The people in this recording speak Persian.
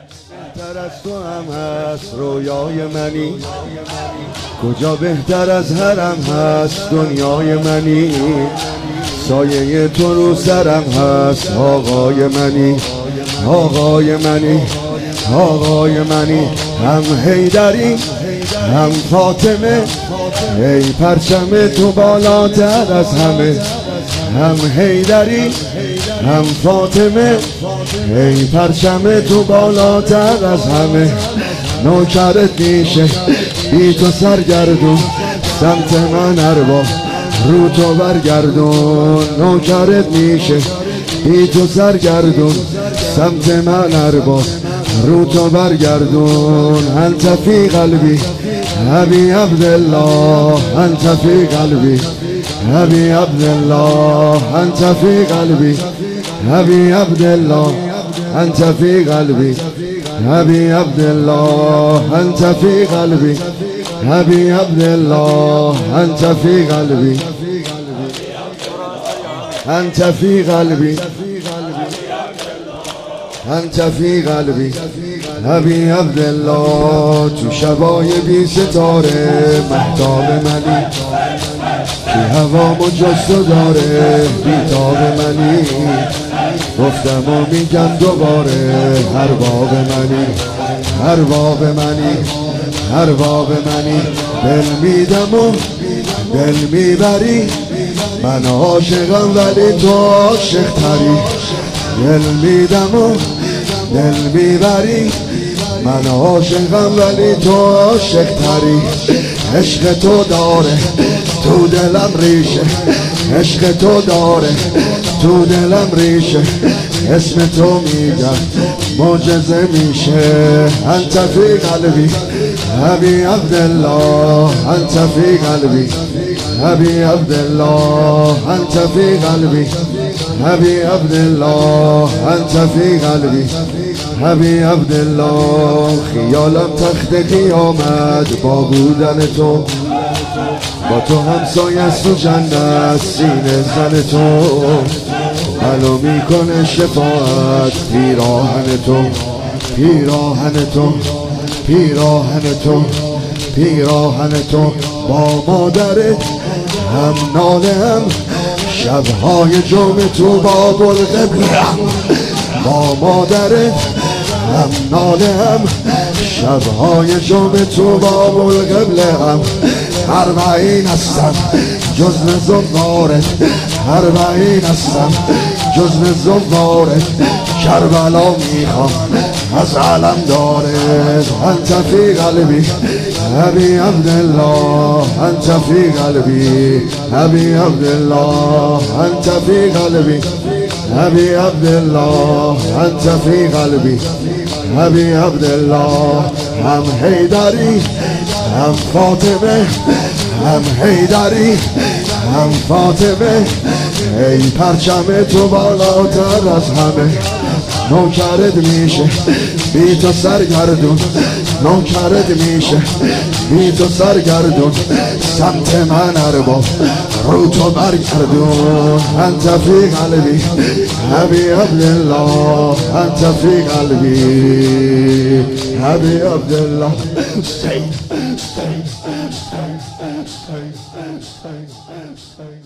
بهتر از تو هم هست رویای منی، کجا بهتر از حرم هست دنیای منی، سایه تو رو سرم هست آقای منی، آقای منی، آقای منی. هم حیدری هم فاطمه، ای پرچم تو بالاتر از همه. هم حیدری هم فاطمه، ای پرچم تو بالاتر از همه. نوکرت میشه بی تو سرگردون، سمت من اربا رو تو برگردون. نوکرت میشه بی تو سرگردون، سمت من اربا رو تو برگردون. انت فی قلبی ابی عبدالله، انت فی قلبی ابی عبدالله، انت فی قلبی ابی عبدالله، انت فی قلبی ابی عبدالله، انت فی قلبی ابی عبدالله، انت فی قلبی، انت فی قلبی، انت فی قلبی ابی عبدالله. تو شبای بی ستاره مهتاب منی، که هوامو جستو داره بیتاب منی. گفتم و میگم دوباره هر باب منی، هر باب منی، هر باب منی. دل میدم و دل میبری، من عاشقم ولی تو عاشق تری. دل میدم و دل میبری، من عاشقم ولی تو عاشق تری. عشق تو داره تو دلم ریشه، عشق تو داره تو دلم ریشه. اسم تو میگم معجزه میشه. انت فی قلبی ابی عبدالله، انت فی قلبی ابی عبدالله، انت فی قلبی ابی عبدالله، انت فی قلبی ابی عبدالله. خیالم تخت قیامت با بودن تو، با تو همسایه است و جنت سینه زن تو. حلو میکنه شفاعت پیراهن تو، پیراهن تو، پیراهن تو، پیراهن تو. با مادرت هم ناله هم شبهای جمعه تو باب القبله هم. با مادرت هم ناله هم شبهای جمعه تو باب القبله هم. اربعین هستم جزن زوارت، اربعین هستم جزن زوارت. کربلا میخوام از علم دارت. انت فی قلبی ابی عبدالله، انت فی قلبی ابی عبدالله، انت فی قلبی ابی عبدالله، انت فی قلبی ابی عبدالله. هم حیدری هم فاطمه، هم حیدری هم فاطمه، ای پرچم تو بالاتر از همه. نوکرت میشه بی تو سرگردون، نوکرت میشه بی تو سرگردون. سمت من اربا رو تو برگردون. انت فی قلبی ابی عبدالله، انت فی قلبی ابی عبدالله. Stay, stay, stay, stay, stay, stay, stay.